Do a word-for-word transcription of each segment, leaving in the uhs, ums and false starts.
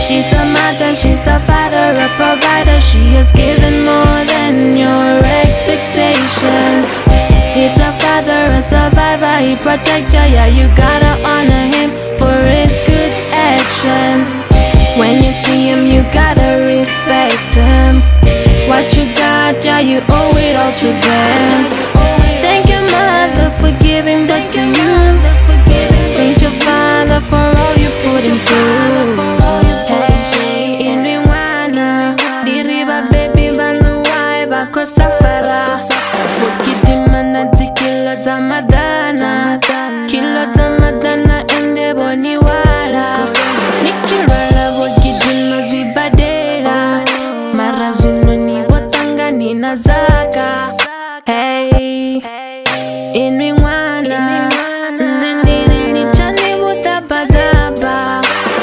She's a mother, she's a father, a provider. She has given more than your expectations. He's a father, a survivor, he protects you. Yeah, you gotta honor him for his good actions. When you see him, you gotta respect him. What you got, yeah, you owe it all to them. Thank your mother for giving back to you. Thank your father for all you put him through. Hey, inwiwana diriba baby banuwai bako safara. Wakidima na tikilo tamadana, kilo tamadana ende boni wala. Nichirala wakidima zwibadela, marazuno ni watanga ni nazaka. Hey, inwiwana nendiri ni chani mutabadaba.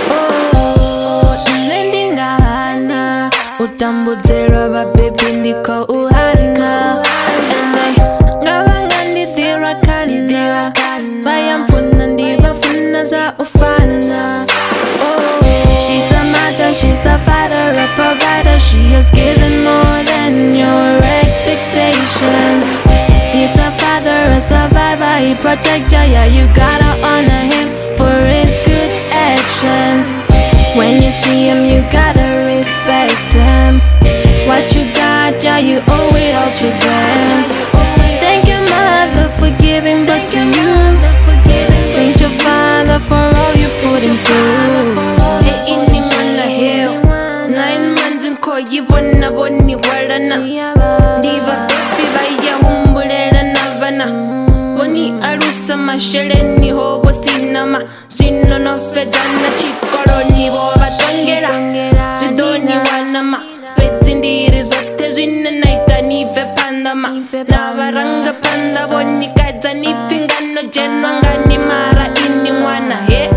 Oh, nendingana utambuzera ba baby ndiko uhana. Ende ngabanga ndidira kalidira, bayamfuna ndibafuna za ufana. Oh, she's a mother, she's a father, a provider. She has given more than your expectations. He's a father, a survivor, he protects you. Yeah, you gotta honor him for his good actions. When you see him, you gotta respect him. What you got, yeah, you owe it all to them. Thank your mother for giving back to you. Thank your father for all you put him through. Hey, inni wanna heal. Nine months in court, you wanna boni walana. Diva baby baya humbulela navana. Boni arusa masheleni hobo sinama. Sino no fedana chikoro ni boba tongera. Sidoni wanama. Petindiri zote zina naita nive pandama. Navaranga panda boni kaza ni fingano jenwanga ni mara inni wana he.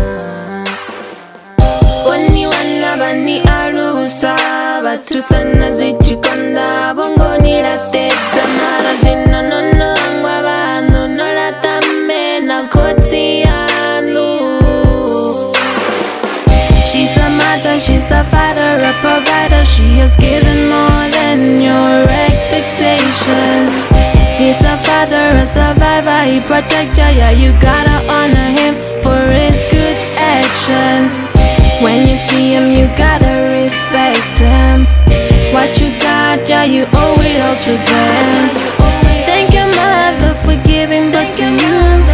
Boni wana bani arusa. Batusana zichikonda bongo ni lateza mara zina nono angwa bano nolatame na koti yanu. She's a mother, she's a father, a provider. She has given more than your expectations. He's a father, a survivor, he protects you. Yeah, you gotta honor him for his good actions. When you see him, you gotta respect him. What you got, yeah, you owe it all to them. Thank your mother for giving back to you.